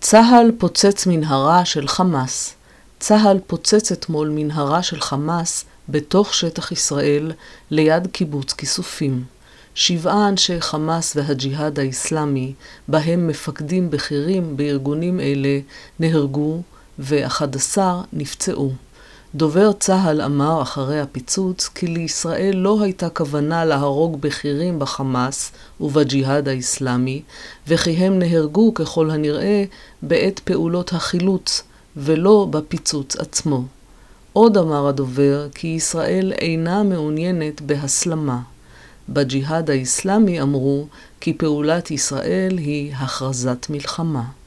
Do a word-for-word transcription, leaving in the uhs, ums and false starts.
צהל פוצץ מנהרה של חמאס. צהל פוצץ אתמול מנהרה של חמאס בתוך שטח ישראל ליד קיבוץ כיסופים. שבעה אנשי חמאס והג'יהאד האסלאמי, בהם מפקדים בכירים בארגונים אלה, נהרגו ו-אחד עשר נפצעו. דובר צהל אמר אחרי הפיצוץ כי לישראל לא הייתה כוונה להרוג בכירים בחמאס ובג'יהאד האסלאמי, וכי הם נהרגו ככל הנראה בעת פעולות החילוץ ולא בפיצוץ עצמו. עוד אמר הדובר כי ישראל אינה מעוניינת בהסלמה. בג'יהאד האסלאמי אמרו כי פעולת ישראל היא הכרזת מלחמה.